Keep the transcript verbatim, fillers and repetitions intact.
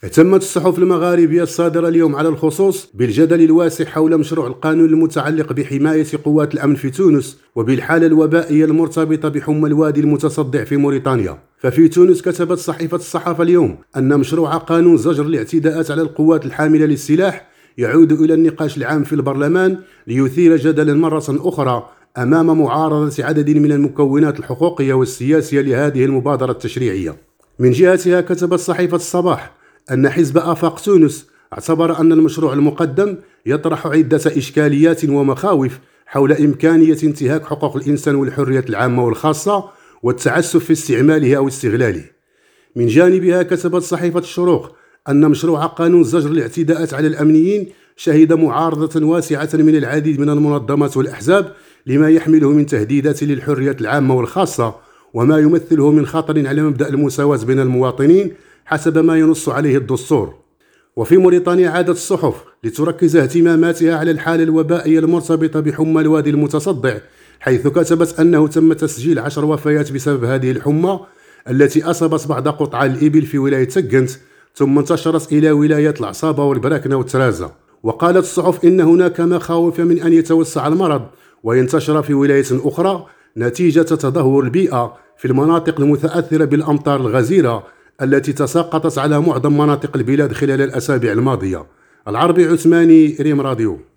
اهتمت الصحف المغاربية الصادرة اليوم على الخصوص بالجدل الواسع حول مشروع القانون المتعلق بحماية قوات الأمن في تونس وبالحالة الوبائية المرتبطة بحمى الوادي المتصدع في موريتانيا. ففي تونس كتبت صحيفة الصحافة اليوم أن مشروع قانون زجر الاعتداءات على القوات الحاملة للسلاح يعود إلى النقاش العام في البرلمان ليثير جدلا مرة أخرى أمام معارضة عدد من المكونات الحقوقية والسياسية لهذه المبادرة التشريعية. من جهتها كتبت صحيفة الصباح أن حزب آفاق تونس اعتبر أن المشروع المقدم يطرح عدة إشكاليات ومخاوف حول إمكانية انتهاك حقوق الإنسان والحريات العامة والخاصة والتعسف في استعماله أو استغلاله. من جانبها كتبت صحيفة الشروق أن مشروع قانون زجر الاعتداءات على الأمنيين شهد معارضة واسعة من العديد من المنظمات والأحزاب لما يحمله من تهديدات للحريات العامة والخاصة وما يمثله من خطر على مبدأ المساواة بين المواطنين حسب ما ينص عليه الدستور. وفي موريتانيا عادت الصحف لتركز اهتماماتها على الحالة الوبائية المرتبطة بحمى الوادي المتصدع، حيث كتبت أنه تم تسجيل عشر وفيات بسبب هذه الحمى التي أصابت بعض قطع الإبل في ولاية سكنت ثم انتشرت إلى ولايات العصابة والبراكنة والترازة. وقالت الصحف إن هناك مخاوف من أن يتوسع المرض وينتشر في ولاية أخرى نتيجة تدهور البيئة في المناطق المتأثرة بالأمطار الغزيرة التي تساقطت على معظم مناطق البلاد خلال الأسابيع الماضية. العربي عثماني، ريم راديو.